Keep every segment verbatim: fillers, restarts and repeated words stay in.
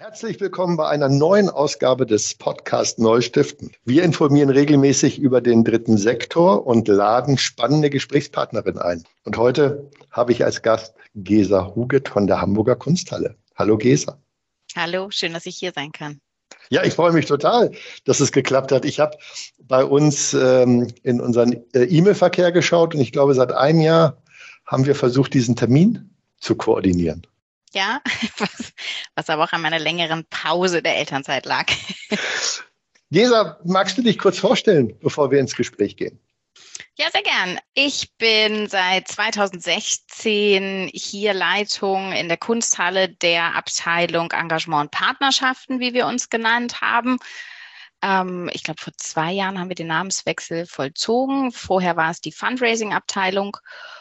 Herzlich willkommen bei einer neuen Ausgabe des Podcast Neustiften. Wir informieren regelmäßig über den dritten Sektor und laden spannende Gesprächspartnerinnen ein. Und heute habe ich als Gast Gesa Huget von der Hamburger Kunsthalle. Hallo Gesa. Hallo, schön, dass ich hier sein kann. Ja, ich freue mich total, dass es geklappt hat. Ich habe bei uns ähm, in unseren äh, E-Mail-Verkehr geschaut und ich glaube, seit einem Jahr haben wir versucht, diesen Termin zu koordinieren. Ja, was, was aber auch an meiner längeren Pause der Elternzeit lag. Gesa, magst du dich kurz vorstellen, bevor wir ins Gespräch gehen? Ja, sehr gern. Ich bin seit zweitausendsechzehn hier Leitung in der Kunsthalle der Abteilung Engagement und Partnerschaften, wie wir uns genannt haben. Ähm, ich glaube, vor zwei Jahren haben wir den Namenswechsel vollzogen. Vorher war es die Fundraising-Abteilung.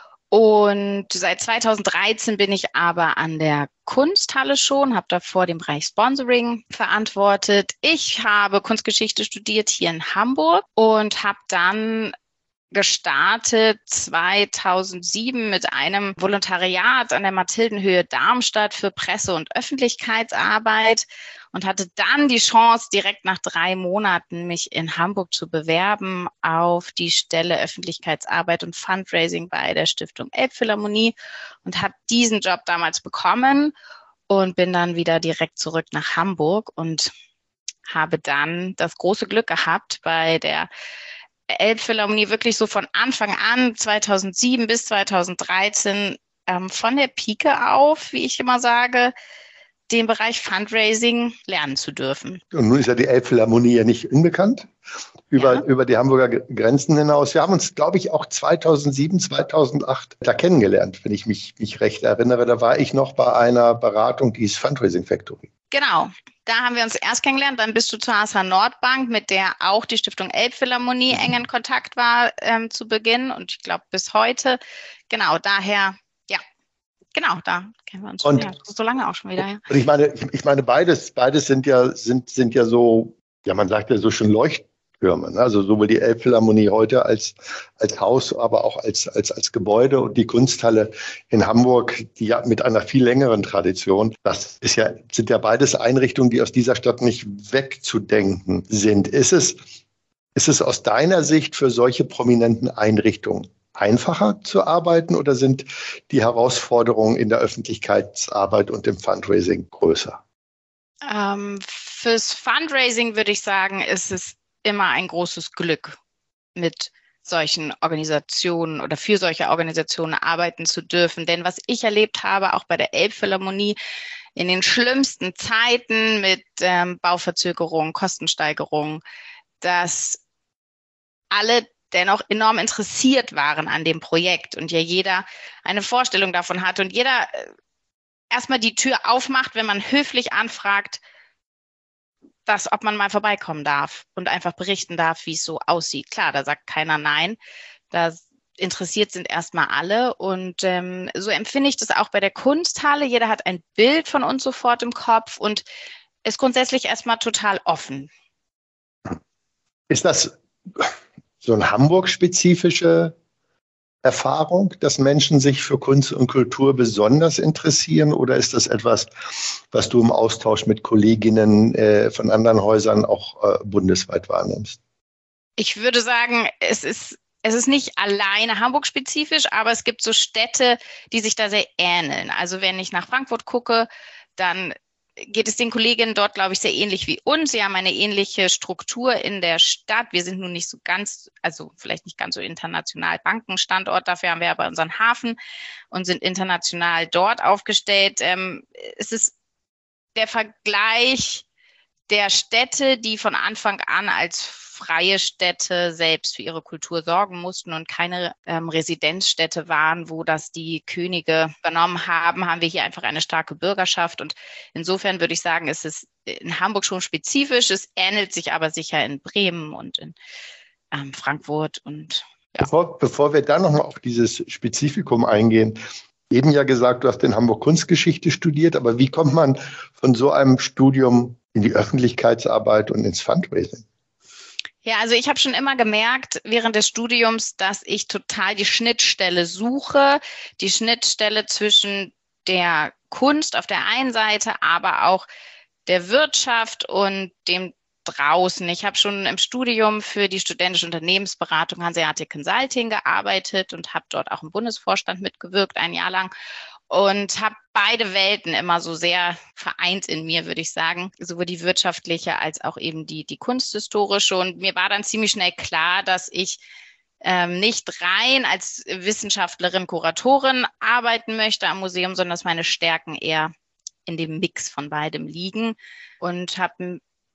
Und seit zweitausenddreizehn bin ich aber an der Kunsthalle schon, habe davor den Bereich Sponsoring verantwortet. Ich habe Kunstgeschichte studiert hier in Hamburg und habe dann gestartet zweitausendsieben mit einem Volontariat an der Mathildenhöhe Darmstadt für Presse- und Öffentlichkeitsarbeit und hatte dann die Chance, direkt nach drei Monaten mich in Hamburg zu bewerben auf die Stelle Öffentlichkeitsarbeit und Fundraising bei der Stiftung Elbphilharmonie und habe diesen Job damals bekommen und bin dann wieder direkt zurück nach Hamburg und habe dann das große Glück gehabt, bei der Elbphilharmonie wirklich so von Anfang an, zweitausendsieben bis zweitausenddreizehn, ähm, von der Pike auf, wie ich immer sage, den Bereich Fundraising lernen zu dürfen. Und nun ist ja die Elbphilharmonie ja nicht unbekannt über, ja. über die Hamburger Grenzen hinaus. Wir haben uns, glaube ich, auch zweitausendsieben, zweitausendacht da kennengelernt, wenn ich mich, mich recht erinnere. Da war ich noch bei einer Beratung, die ist Fundraising Factory. Genau, da haben wir uns erst kennengelernt. Dann bist du zur H S H Nordbank, mit der auch die Stiftung Elbphilharmonie eng in Kontakt war ähm, zu Beginn und ich glaube bis heute. Genau, daher, ja, genau, da kennen wir uns schon. Und, ja, so lange auch schon wieder. Ja. Und ich meine, ich, ich meine, beides, beides sind ja, sind, sind ja so, ja, man sagt ja so schon Leuchttürme, ne? Also sowohl die Elbphilharmonie heute als, als Haus, aber auch als, als, als Gebäude und die Kunsthalle in Hamburg, die ja mit einer viel längeren Tradition, das ist ja, sind ja beides Einrichtungen, die aus dieser Stadt nicht wegzudenken sind. Ist es, ist es aus deiner Sicht für solche prominenten Einrichtungen einfacher zu arbeiten oder sind die Herausforderungen in der Öffentlichkeitsarbeit und im Fundraising größer? Ähm, fürs Fundraising würde ich sagen, ist es immer ein großes Glück, mit solchen Organisationen oder für solche Organisationen arbeiten zu dürfen. Denn was ich erlebt habe, auch bei der Elbphilharmonie, in den schlimmsten Zeiten mit ähm, Bauverzögerungen, Kostensteigerungen, dass alle dennoch enorm interessiert waren an dem Projekt und ja jeder eine Vorstellung davon hatte und jeder erstmal die Tür aufmacht, wenn man höflich anfragt, dass, ob man mal vorbeikommen darf und einfach berichten darf, wie es so aussieht. Klar, da sagt keiner nein, da interessiert sind erstmal alle und ähm, so empfinde ich das auch bei der Kunsthalle. Jeder hat ein Bild von uns sofort im Kopf und ist grundsätzlich erstmal total offen. Ist das so eine Hamburg-spezifische Erfahrung, dass Menschen sich für Kunst und Kultur besonders interessieren? Oder ist das etwas, was du im Austausch mit Kolleginnen äh, von anderen Häusern auch äh, bundesweit wahrnimmst? Ich würde sagen, es ist, es ist nicht alleine Hamburg-spezifisch, aber es gibt so Städte, die sich da sehr ähneln. Also wenn ich nach Frankfurt gucke, dann geht es den Kolleginnen dort, glaube ich, sehr ähnlich wie uns. Sie haben eine ähnliche Struktur in der Stadt. Wir sind nun nicht so ganz, also vielleicht nicht ganz so international Bankenstandort, dafür haben wir aber unseren Hafen und sind international dort aufgestellt. Ähm, es ist der Vergleich der Städte, die von Anfang an als freie Städte selbst für ihre Kultur sorgen mussten und keine ähm, Residenzstädte waren, wo das die Könige übernommen haben, haben wir hier einfach eine starke Bürgerschaft. Und insofern würde ich sagen, ist es in Hamburg schon spezifisch. Es ähnelt sich aber sicher in Bremen und in ähm, Frankfurt. Und ja. Bevor, bevor wir da nochmal auf dieses Spezifikum eingehen, eben ja gesagt, du hast in Hamburg Kunstgeschichte studiert, aber wie kommt man von so einem Studium in die Öffentlichkeitsarbeit und ins Fundraising? Ja, also ich habe schon immer gemerkt während des Studiums, dass ich total die Schnittstelle suche, die Schnittstelle zwischen der Kunst auf der einen Seite, aber auch der Wirtschaft und dem draußen. Ich habe schon im Studium für die studentische Unternehmensberatung Hanseatic Consulting gearbeitet und habe dort auch im Bundesvorstand mitgewirkt, ein Jahr lang. Und habe beide Welten immer so sehr vereint in mir, würde ich sagen. Sowohl die wirtschaftliche als auch eben die, die kunsthistorische. Und mir war dann ziemlich schnell klar, dass ich ähm, nicht rein als Wissenschaftlerin, Kuratorin arbeiten möchte am Museum, sondern dass meine Stärken eher in dem Mix von beidem liegen. Und habe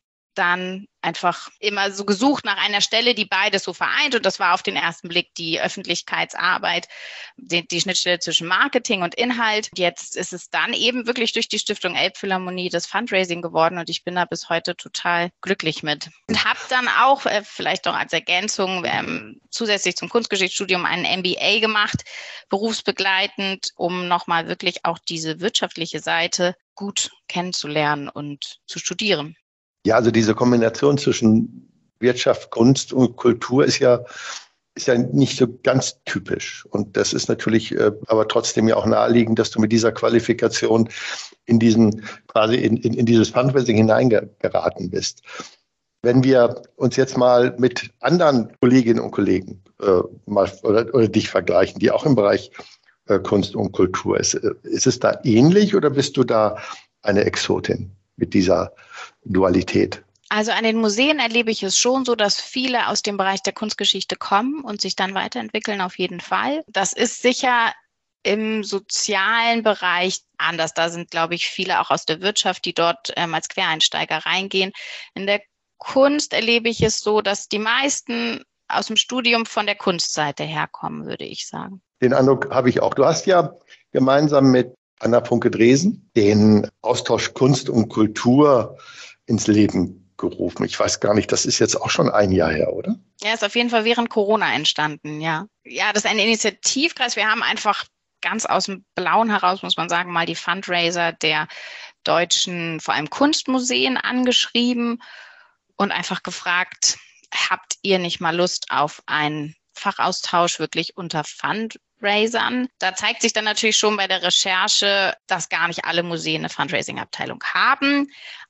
dann einfach immer so gesucht nach einer Stelle, die beides so vereint. Und das war auf den ersten Blick die Öffentlichkeitsarbeit, die, die Schnittstelle zwischen Marketing und Inhalt. Jetzt ist es dann eben wirklich durch die Stiftung Elbphilharmonie das Fundraising geworden und ich bin da bis heute total glücklich mit. Und habe dann auch, äh, vielleicht noch als Ergänzung, ähm, zusätzlich zum Kunstgeschichtsstudium einen M B A gemacht, berufsbegleitend, um nochmal wirklich auch diese wirtschaftliche Seite gut kennenzulernen und zu studieren. Ja, also diese Kombination zwischen Wirtschaft, Kunst und Kultur ist ja, ist ja nicht so ganz typisch. Und das ist natürlich äh, aber trotzdem ja auch naheliegend, dass du mit dieser Qualifikation in diesen, quasi in, in, in dieses Fundraising hineingeraten bist. Wenn wir uns jetzt mal mit anderen Kolleginnen und Kollegen äh, mal oder, oder dich vergleichen, die auch im Bereich äh, Kunst und Kultur ist, äh, ist es da ähnlich oder bist du da eine Exotin mit dieser Dualität? Also an den Museen erlebe ich es schon so, dass viele aus dem Bereich der Kunstgeschichte kommen und sich dann weiterentwickeln, auf jeden Fall. Das ist sicher im sozialen Bereich anders. Da sind, glaube ich, viele auch aus der Wirtschaft, die dort ähm, als Quereinsteiger reingehen. In der Kunst erlebe ich es so, dass die meisten aus dem Studium von der Kunstseite herkommen, würde ich sagen. Den Eindruck habe ich auch. Du hast ja gemeinsam mit Anna Funke-Dresen den Austausch Kunst und Kultur ins Leben gerufen. Ich weiß gar nicht, das ist jetzt auch schon ein Jahr her, oder? Ja, ist auf jeden Fall während Corona entstanden, ja. Ja, das ist ein Initiativkreis. Wir haben einfach ganz aus dem Blauen heraus, muss man sagen, mal die Fundraiser der deutschen, vor allem Kunstmuseen angeschrieben und einfach gefragt, habt ihr nicht mal Lust auf einen Fachaustausch wirklich unter Fundraisern? Da zeigt sich dann natürlich schon bei der Recherche, dass gar nicht alle Museen eine Fundraising-Abteilung haben.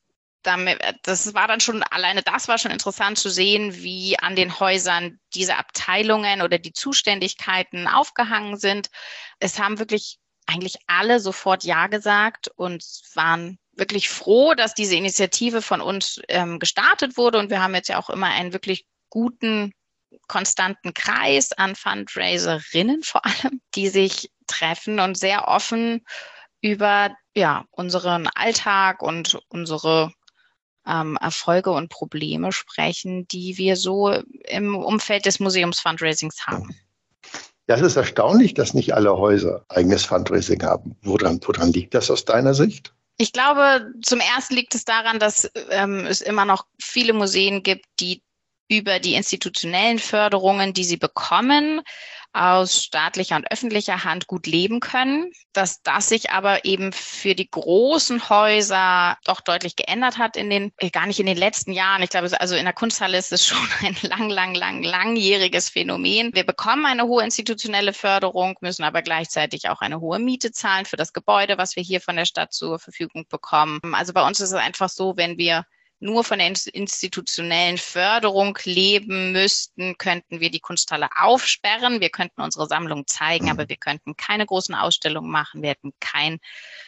Das war dann schon, alleine das war schon interessant zu sehen, wie an den Häusern diese Abteilungen oder die Zuständigkeiten aufgehangen sind. Es haben wirklich eigentlich alle sofort Ja gesagt und waren wirklich froh, dass diese Initiative von uns ähm, gestartet wurde. Und wir haben jetzt ja auch immer einen wirklich guten, konstanten Kreis an Fundraiserinnen vor allem, die sich treffen und sehr offen über ja, unseren Alltag und unsere ähm, Erfolge und Probleme sprechen, die wir so im Umfeld des Museums-Fundraisings haben. Ja, es ist erstaunlich, dass nicht alle Häuser eigenes Fundraising haben. Woran, woran liegt das aus deiner Sicht? Ich glaube, zum ersten liegt es daran, dass ähm, es immer noch viele Museen gibt, die über die institutionellen Förderungen, die sie bekommen, aus staatlicher und öffentlicher Hand gut leben können, dass das sich aber eben für die großen Häuser doch deutlich geändert hat in den, gar nicht in den letzten Jahren. Ich glaube, also in der Kunsthalle ist es schon ein lang, lang, lang, langjähriges Phänomen. Wir bekommen eine hohe institutionelle Förderung, müssen aber gleichzeitig auch eine hohe Miete zahlen für das Gebäude, was wir hier von der Stadt zur Verfügung bekommen. Also bei uns ist es einfach so, wenn wir nur von der institutionellen Förderung leben müssten, könnten wir die Kunsthalle aufsperren. Wir könnten unsere Sammlung zeigen, aber wir könnten keine großen Ausstellungen machen. Wir hätten kein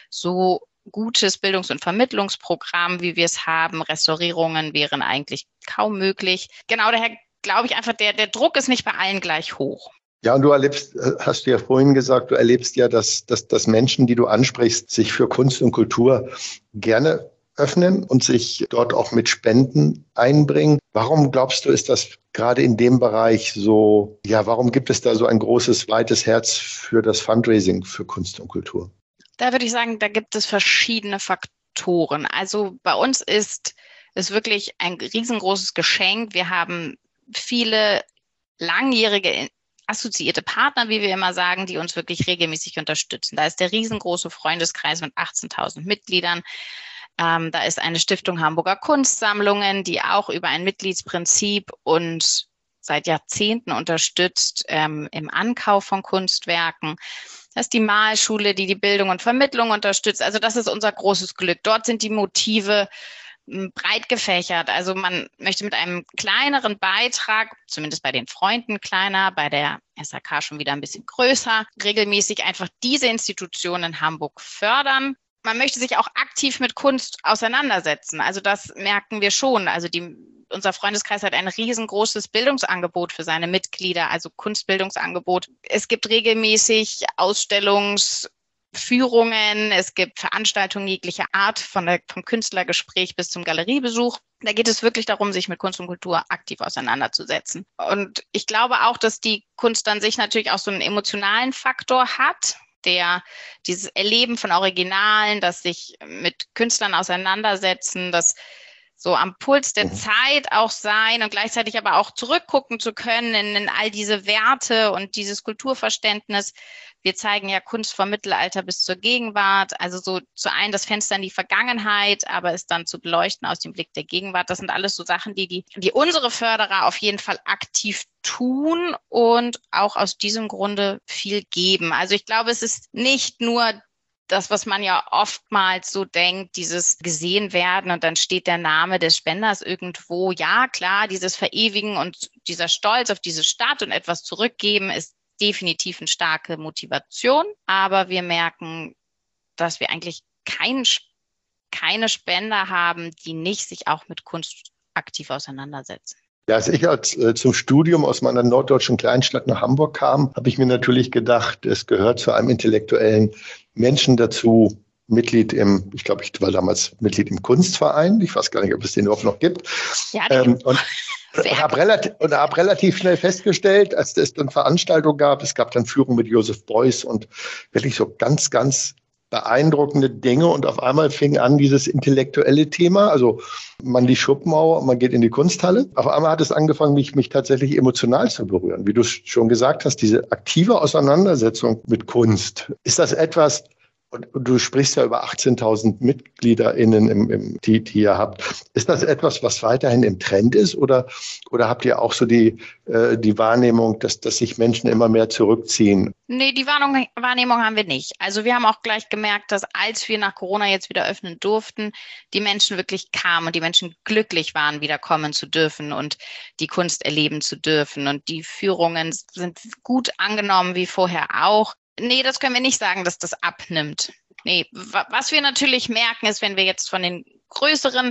so gutes Bildungs- und Vermittlungsprogramm, wie wir es haben. Restaurierungen wären eigentlich kaum möglich. Genau, daher glaube ich einfach, der, der Druck ist nicht bei allen gleich hoch. Ja, und du erlebst, hast du ja vorhin gesagt, du erlebst ja, dass, dass, dass Menschen, die du ansprichst, sich für Kunst und Kultur gerne öffnen und sich dort auch mit Spenden einbringen. Warum glaubst du, ist das gerade in dem Bereich so, ja, warum gibt es da so ein großes, weites Herz für das Fundraising für Kunst und Kultur? Da würde ich sagen, da gibt es verschiedene Faktoren. Also bei uns ist es wirklich ein riesengroßes Geschenk. Wir haben viele langjährige assoziierte Partner, wie wir immer sagen, die uns wirklich regelmäßig unterstützen. Da ist der riesengroße Freundeskreis mit achtzehntausend Mitgliedern. Ähm, da ist eine Stiftung Hamburger Kunstsammlungen, die auch über ein Mitgliedsprinzip uns seit Jahrzehnten unterstützt ähm, im Ankauf von Kunstwerken. Das ist die Malschule, die die Bildung und Vermittlung unterstützt. Also das ist unser großes Glück. Dort sind die Motive breit gefächert. Also man möchte mit einem kleineren Beitrag, zumindest bei den Freunden kleiner, bei der S A K schon wieder ein bisschen größer, regelmäßig einfach diese Institutionen in Hamburg fördern. Man möchte sich auch aktiv mit Kunst auseinandersetzen. Also das merken wir schon. Also die, unser Freundeskreis hat ein riesengroßes Bildungsangebot für seine Mitglieder, also Kunstbildungsangebot. Es gibt regelmäßig Ausstellungs- Führungen, es gibt Veranstaltungen jeglicher Art, von der, vom Künstlergespräch bis zum Galeriebesuch. Da geht es wirklich darum, sich mit Kunst und Kultur aktiv auseinanderzusetzen. Und ich glaube auch, dass die Kunst an sich natürlich auch so einen emotionalen Faktor hat, der dieses Erleben von Originalen, das sich mit Künstlern auseinandersetzen, das so am Puls der Zeit auch sein und gleichzeitig aber auch zurückgucken zu können in, in all diese Werte und dieses Kulturverständnis. Wir zeigen ja Kunst vom Mittelalter bis zur Gegenwart, also so zu einem das Fenster in die Vergangenheit, aber es dann zu beleuchten aus dem Blick der Gegenwart. Das sind alles so Sachen, die, die, die unsere Förderer auf jeden Fall aktiv tun und auch aus diesem Grunde viel geben. Also ich glaube, es ist nicht nur das, was man ja oftmals so denkt, dieses gesehen werden und dann steht der Name des Spenders irgendwo. Ja, klar, dieses Verewigen und dieser Stolz auf diese Stadt und etwas zurückgeben ist definitiv eine starke Motivation. Aber wir merken, dass wir eigentlich kein, keine Spender haben, die nicht sich auch mit Kunst aktiv auseinandersetzen. Ja, als ich als, äh, zum Studium aus meiner norddeutschen Kleinstadt nach Hamburg kam, habe ich mir natürlich gedacht, es gehört zu einem intellektuellen Menschen dazu, Mitglied im, ich glaube, ich war damals Mitglied im Kunstverein. Ich weiß gar nicht, ob es den überhaupt noch gibt. Ja, ähm, und und habe relativ, hab relativ schnell festgestellt, als es dann Veranstaltungen gab, es gab dann Führung mit Joseph Beuys und wirklich so ganz, ganz beeindruckende Dinge. Und auf einmal fing an dieses intellektuelle Thema, also man die Schuppenmauer und man geht in die Kunsthalle. Auf einmal hat es angefangen, mich, mich tatsächlich emotional zu berühren. Wie du schon gesagt hast, diese aktive Auseinandersetzung mit Kunst. Ist das etwas, und du sprichst ja über achtzehntausend MitgliederInnen, im, im, die, die ihr habt. Ist das etwas, was weiterhin im Trend ist? Oder, oder habt ihr auch so die, äh, die Wahrnehmung, dass, dass sich Menschen immer mehr zurückziehen? Nee, die Wahrnehmung, Wahrnehmung haben wir nicht. Also wir haben auch gleich gemerkt, dass als wir nach Corona jetzt wieder öffnen durften, die Menschen wirklich kamen und die Menschen glücklich waren, wieder kommen zu dürfen und die Kunst erleben zu dürfen. Und die Führungen sind gut angenommen wie vorher auch. Nee, das können wir nicht sagen, dass das abnimmt. Nee, was wir natürlich merken, ist, wenn wir jetzt von den größeren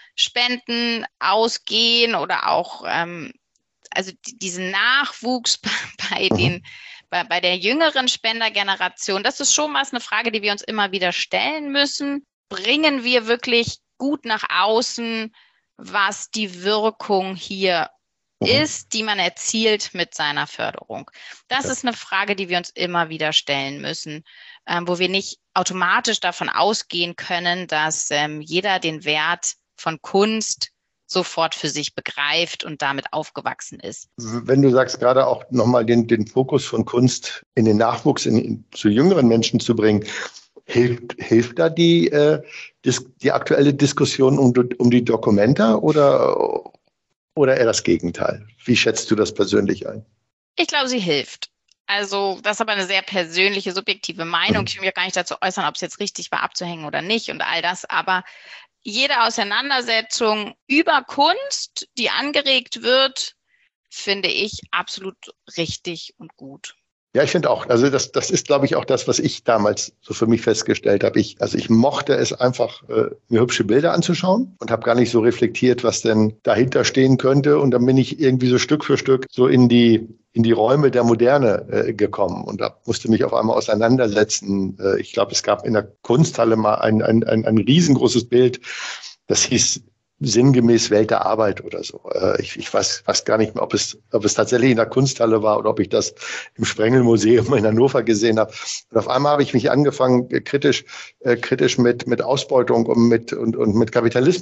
Spenden ausgehen oder auch ähm, also diesen Nachwuchs bei den bei, bei der jüngeren Spendergeneration, das ist schon was eine Frage, die wir uns immer wieder stellen müssen. Bringen wir wirklich gut nach außen, was die Wirkung hier ist, die man erzielt mit seiner Förderung? Das ist eine Frage, die wir uns immer wieder stellen müssen, ähm, wo wir nicht automatisch davon ausgehen können, dass ähm, jeder den Wert von Kunst sofort für sich begreift und damit aufgewachsen ist. Wenn du sagst, gerade auch nochmal den, den Fokus von Kunst in den Nachwuchs, in, in, zu jüngeren Menschen zu bringen, hilft, hilft da die, äh, dis, die aktuelle Diskussion um, um die Documenta oder Oder eher das Gegenteil? Wie schätzt du das persönlich ein? Ich glaube, sie hilft. Also das ist aber eine sehr persönliche, subjektive Meinung. Mhm. Ich will mich auch gar nicht dazu äußern, ob es jetzt richtig war, abzuhängen oder nicht und all das. Aber jede Auseinandersetzung über Kunst, die angeregt wird, finde ich absolut richtig und gut. Ja, ich finde auch. Also das, das ist, glaube ich, auch das, was ich damals so für mich festgestellt habe. Ich, also ich mochte es einfach, äh, mir hübsche Bilder anzuschauen und habe gar nicht so reflektiert, was denn dahinter stehen könnte. Und dann bin ich irgendwie so Stück für Stück so in die in die Räume der Moderne äh, gekommen und da musste mich auf einmal auseinandersetzen. Äh, ich glaube, es gab in der Kunsthalle mal ein, ein, ein, ein riesengroßes Bild, das hieß sinngemäß Welt der Arbeit oder so. Ich, ich weiß, weiß gar nicht mehr, ob es, ob es tatsächlich in der Kunsthalle war oder ob ich das im Sprengelmuseum in Hannover gesehen habe. Und auf einmal habe ich mich angefangen, kritisch, äh, kritisch mit, mit Ausbeutung und mit, und, und mit Kapitalismus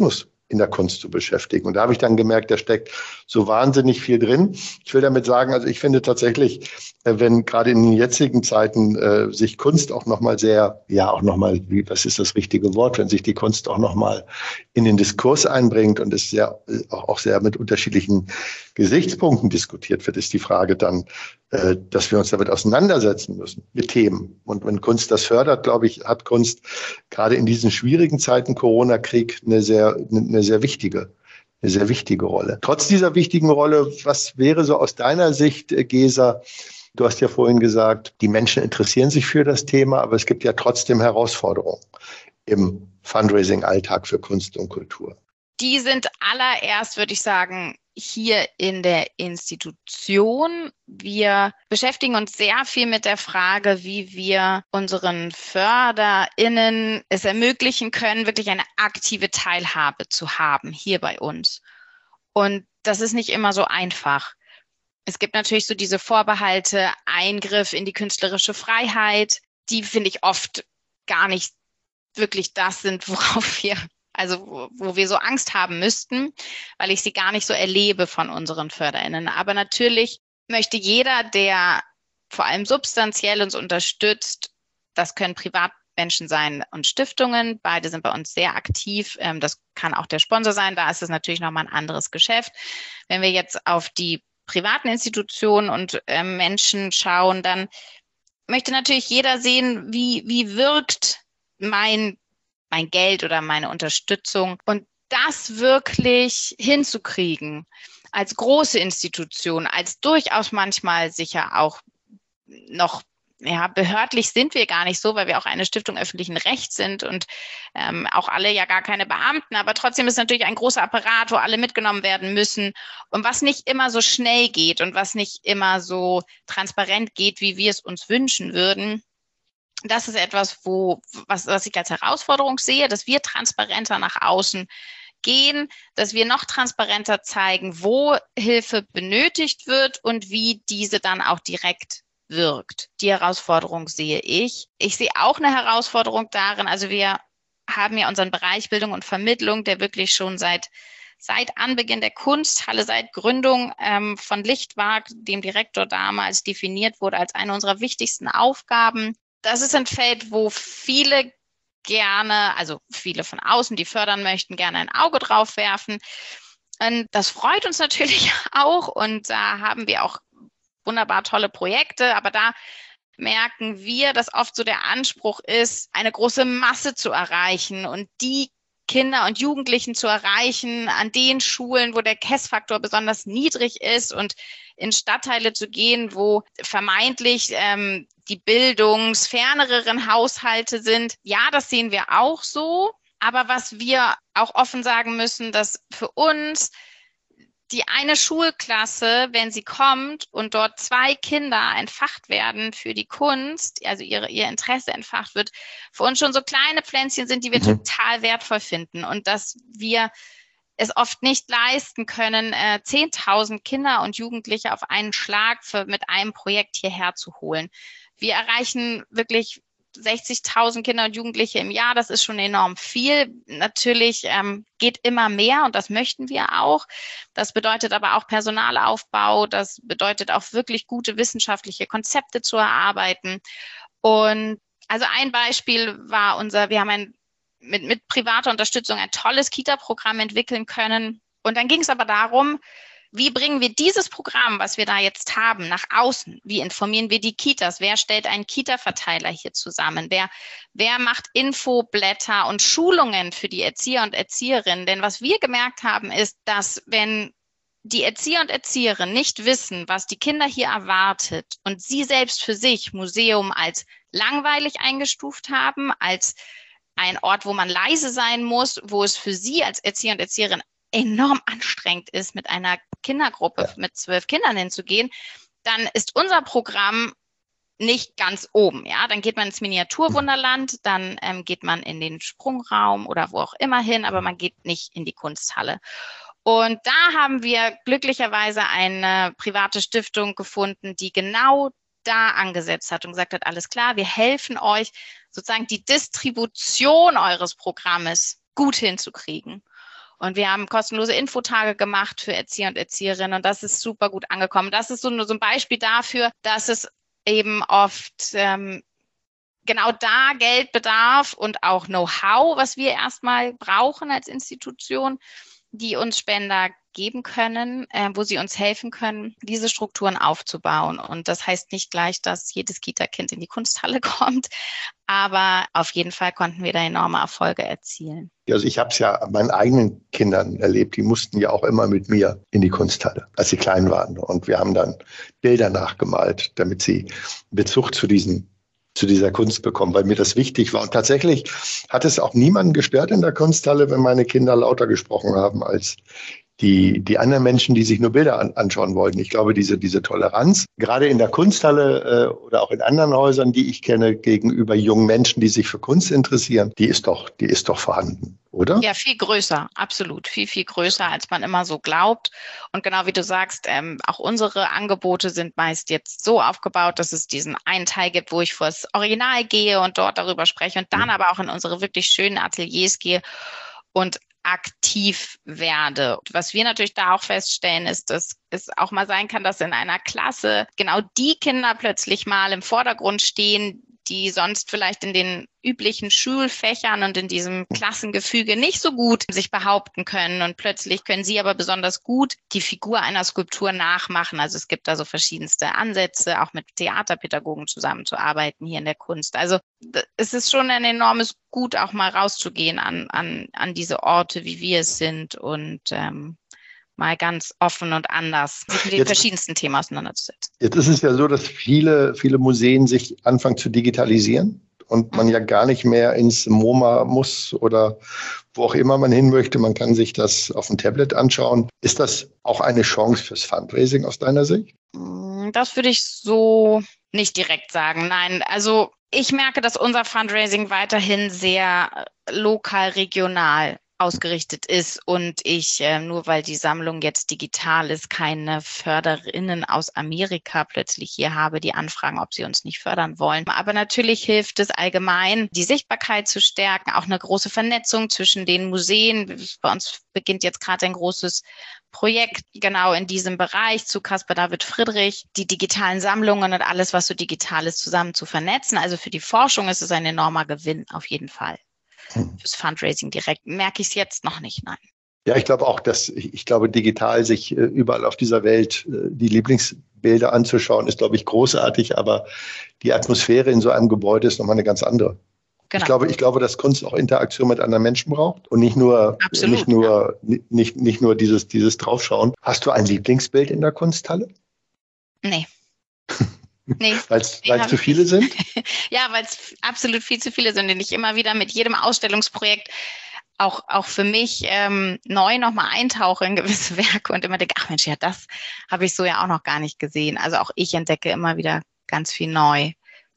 in der Kunst zu beschäftigen. Und da habe ich dann gemerkt, da steckt so wahnsinnig viel drin. Ich will damit sagen, also ich finde tatsächlich, wenn gerade in den jetzigen Zeiten äh, sich Kunst auch nochmal sehr, ja auch nochmal, wie, was ist das richtige Wort, wenn sich die Kunst auch nochmal in den Diskurs einbringt und es sehr, auch, auch sehr mit unterschiedlichen Gesichtspunkten diskutiert wird, ist die Frage dann, äh, dass wir uns damit auseinandersetzen müssen, mit Themen. Und wenn Kunst das fördert, glaube ich, hat Kunst gerade in diesen schwierigen Zeiten Corona-Krieg eine sehr, eine sehr wichtige, eine sehr wichtige Rolle. Trotz dieser wichtigen Rolle, was wäre so aus deiner Sicht, Gesa? Du hast ja vorhin gesagt, die Menschen interessieren sich für das Thema, aber es gibt ja trotzdem Herausforderungen im Fundraising-Alltag für Kunst und Kultur. Die sind allererst, würde ich sagen, hier in der Institution. Wir beschäftigen uns sehr viel mit der Frage, wie wir unseren FörderInnen es ermöglichen können, wirklich eine aktive Teilhabe zu haben hier bei uns. Und das ist nicht immer so einfach. Es gibt natürlich so diese Vorbehalte, Eingriff in die künstlerische Freiheit, die finde ich oft gar nicht wirklich das sind, worauf wir Also wo, wo wir so Angst haben müssten, weil ich sie gar nicht so erlebe von unseren FörderInnen. Aber natürlich möchte jeder, der vor allem substanziell uns unterstützt, das können Privatmenschen sein und Stiftungen, beide sind bei uns sehr aktiv. Das kann auch der Sponsor sein, da ist es natürlich nochmal ein anderes Geschäft. Wenn wir jetzt auf die privaten Institutionen und Menschen schauen, dann möchte natürlich jeder sehen, wie, wie wirkt mein mein Geld oder meine Unterstützung. Und das wirklich hinzukriegen als große Institution, als durchaus manchmal sicher auch noch, ja, behördlich sind wir gar nicht so, weil wir auch eine Stiftung öffentlichen Rechts sind und ähm, auch alle ja gar keine Beamten. Aber trotzdem ist natürlich ein großer Apparat, wo alle mitgenommen werden müssen und was nicht immer so schnell geht und was nicht immer so transparent geht, wie wir es uns wünschen würden. Das ist etwas, wo, was, was ich als Herausforderung sehe, dass wir transparenter nach außen gehen, dass wir noch transparenter zeigen, wo Hilfe benötigt wird und wie diese dann auch direkt wirkt. Die Herausforderung sehe ich. Ich sehe auch eine Herausforderung darin, also wir haben ja unseren Bereich Bildung und Vermittlung, der wirklich schon seit Seit Anbeginn der Kunsthalle, seit Gründung ähm, von Lichtwag, dem Direktor damals, definiert wurde als eine unserer wichtigsten Aufgaben. Das ist ein Feld, wo viele gerne, also viele von außen, die fördern möchten, gerne ein Auge drauf werfen. Und das freut uns natürlich auch und da haben wir auch wunderbar tolle Projekte, aber da merken wir, dass oft so der Anspruch ist, eine große Masse zu erreichen und die Kinder und Jugendlichen zu erreichen an den Schulen, wo der K E S-Faktor besonders niedrig ist und in Stadtteile zu gehen, wo vermeintlich ähm, die bildungsferneren Haushalte sind. Ja, das sehen wir auch so. Aber was wir auch offen sagen müssen, dass für uns die eine Schulklasse, wenn sie kommt und dort zwei Kinder entfacht werden für die Kunst, also ihre, ihr Interesse entfacht wird, für uns schon so kleine Pflänzchen sind, die wir mhm. total wertvoll finden und dass wir es oft nicht leisten können, äh, zehntausend Kinder und Jugendliche auf einen Schlag für, mit einem Projekt hierher zu holen. Wir erreichen wirklich sechzigtausend Kinder und Jugendliche im Jahr, das ist schon enorm viel. Natürlich ähm, geht immer mehr und das möchten wir auch. Das bedeutet aber auch Personalaufbau, das bedeutet auch wirklich gute wissenschaftliche Konzepte zu erarbeiten. Und also ein Beispiel war unser, wir haben ein, mit, mit privater Unterstützung ein tolles Kita-Programm entwickeln können. Und dann ging es aber darum, wie bringen wir dieses Programm, was wir da jetzt haben, nach außen? Wie informieren wir die Kitas? Wer stellt einen Kita-Verteiler hier zusammen? Wer, wer macht Infoblätter und Schulungen für die Erzieher und Erzieherinnen? Denn was wir gemerkt haben, ist, dass wenn die Erzieher und Erzieherinnen nicht wissen, was die Kinder hier erwartet und sie selbst für sich Museum als langweilig eingestuft haben, als ein Ort, wo man leise sein muss, wo es für sie als Erzieher und Erzieherin enorm anstrengend ist, mit einer Kindergruppe ja. mit zwölf Kindern hinzugehen, dann ist unser Programm nicht ganz oben. Ja, dann geht man ins Miniaturwunderland, dann ähm, geht man in den Sprungraum oder wo auch immer hin, aber man geht nicht in die Kunsthalle. Und da haben wir glücklicherweise eine private Stiftung gefunden, die genau da angesetzt hat und gesagt hat, alles klar, wir helfen euch, sozusagen die Distribution eures Programmes gut hinzukriegen. Und wir haben kostenlose Infotage gemacht für Erzieher und Erzieherinnen und das ist super gut angekommen. Das ist so, nur so ein Beispiel dafür, dass es eben oft ähm, genau da Geld bedarf und auch Know-how, was wir erstmal brauchen als Institution, die uns Spender geben können, äh, wo sie uns helfen können, diese Strukturen aufzubauen. Und das heißt nicht gleich, dass jedes Kita-Kind in die Kunsthalle kommt, aber auf jeden Fall konnten wir da enorme Erfolge erzielen. Also ich habe es ja an meinen eigenen Kindern erlebt, die mussten ja auch immer mit mir in die Kunsthalle, als sie klein waren. Und wir haben dann Bilder nachgemalt, damit sie Bezug zu diesen zu dieser Kunst bekommen, weil mir das wichtig war. Und tatsächlich hat es auch niemanden gestört in der Kunsthalle, wenn meine Kinder lauter gesprochen haben als die, die anderen Menschen, die sich nur Bilder an, anschauen wollten. Ich glaube, diese, diese Toleranz, gerade in der Kunsthalle äh, oder auch in anderen Häusern, die ich kenne, gegenüber jungen Menschen, die sich für Kunst interessieren, die ist doch, die ist doch vorhanden, oder? Ja, viel größer, absolut. Viel, viel größer, als man immer so glaubt. Und genau wie du sagst, ähm, auch unsere Angebote sind meist jetzt so aufgebaut, dass es diesen einen Teil gibt, wo ich vor das Original gehe und dort darüber spreche und dann aber auch in unsere wirklich schönen Ateliers gehe und aktiv werde. Was wir natürlich da auch feststellen, ist, dass es auch mal sein kann, dass in einer Klasse genau die Kinder plötzlich mal im Vordergrund stehen, die sonst vielleicht in den üblichen Schulfächern und in diesem Klassengefüge nicht so gut sich behaupten können. Und plötzlich können sie aber besonders gut die Figur einer Skulptur nachmachen. Also es gibt da so verschiedenste Ansätze, auch mit Theaterpädagogen zusammenzuarbeiten hier in der Kunst. Also es ist schon ein enormes Gut, auch mal rauszugehen an, an, an diese Orte, wie wir es sind und ähm, mal ganz offen und anders sich mit den jetzt, verschiedensten Themen auseinanderzusetzen. Jetzt ist es ja so, dass viele, viele Museen sich anfangen zu digitalisieren und man ja gar nicht mehr ins MoMA muss oder wo auch immer man hin möchte. Man kann sich das auf dem Tablet anschauen. Ist das auch eine Chance fürs Fundraising aus deiner Sicht? Das würde ich so nicht direkt sagen. Nein, also ich merke, dass unser Fundraising weiterhin sehr lokal, regional ausgerichtet ist und ich, äh, nur weil die Sammlung jetzt digital ist, keine Förderinnen aus Amerika plötzlich hier habe, die anfragen, ob sie uns nicht fördern wollen. Aber natürlich hilft es allgemein, die Sichtbarkeit zu stärken, auch eine große Vernetzung zwischen den Museen. Bei uns beginnt jetzt gerade ein großes Projekt genau in diesem Bereich zu Caspar David Friedrich, die digitalen Sammlungen und alles, was so digital ist, zusammen zu vernetzen. Also für die Forschung ist es ein enormer Gewinn auf jeden Fall. Fürs Fundraising direkt merke ich es jetzt noch nicht, nein. Ja, ich glaube auch, dass ich glaube, digital sich überall auf dieser Welt die Lieblingsbilder anzuschauen, ist, glaube ich, großartig, aber die Atmosphäre in so einem Gebäude ist nochmal eine ganz andere. Genau. Ich glaube, ich glaube, dass Kunst auch Interaktion mit anderen Menschen braucht und nicht nur, Absolut, nicht nur, ja. nicht, nicht nur dieses, dieses Draufschauen. Hast du ein Lieblingsbild in der Kunsthalle? Nee. Nee, weil es zu viele sind? Ja, weil es absolut viel zu viele sind, den ich immer wieder mit jedem Ausstellungsprojekt auch, auch für mich ähm, neu nochmal eintauche in gewisse Werke und immer denke, ach Mensch, ja, das habe ich so ja auch noch gar nicht gesehen. Also auch ich entdecke immer wieder ganz viel neu.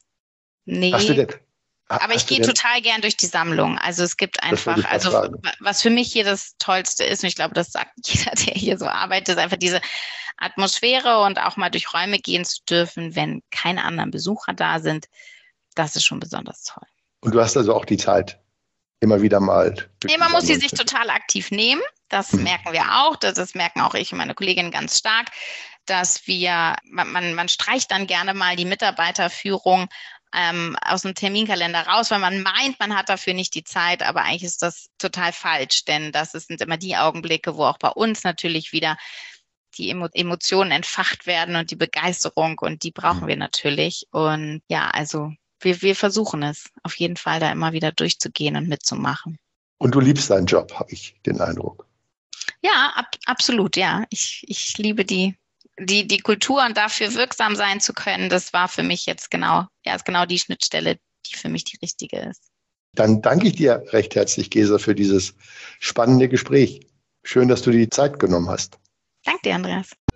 Nee. Hast du denn? Aber ich gehe total gern durch die Sammlung. Also es gibt einfach, also was für mich hier das Tollste ist, und ich glaube, das sagt jeder, der hier so arbeitet, ist einfach diese Atmosphäre und auch mal durch Räume gehen zu dürfen, wenn keine anderen Besucher da sind. Das ist schon besonders toll. Und du hast also auch die Zeit, immer wieder mal. Nee, man muss sie sich total aktiv nehmen. Das mhm. merken wir auch. Das, das merken auch ich und meine Kollegin ganz stark, dass wir, man, man, man streicht dann gerne mal die Mitarbeiterführung Ähm, aus dem Terminkalender raus, weil man meint, man hat dafür nicht die Zeit, aber eigentlich ist das total falsch, denn das sind immer die Augenblicke, wo auch bei uns natürlich wieder die Emo- Emotionen entfacht werden und die Begeisterung und die brauchen wir natürlich und ja, also wir, wir versuchen es auf jeden Fall da immer wieder durchzugehen und mitzumachen. Und du liebst deinen Job, habe ich den Eindruck. Ja, ab, absolut, ja. Ich, ich liebe die Die, die Kultur und dafür wirksam sein zu können, das war für mich jetzt genau, ja, ist genau die Schnittstelle, die für mich die richtige ist. Dann danke ich dir recht herzlich, Gesa, für dieses spannende Gespräch. Schön, dass du die Zeit genommen hast. Danke dir, Andreas.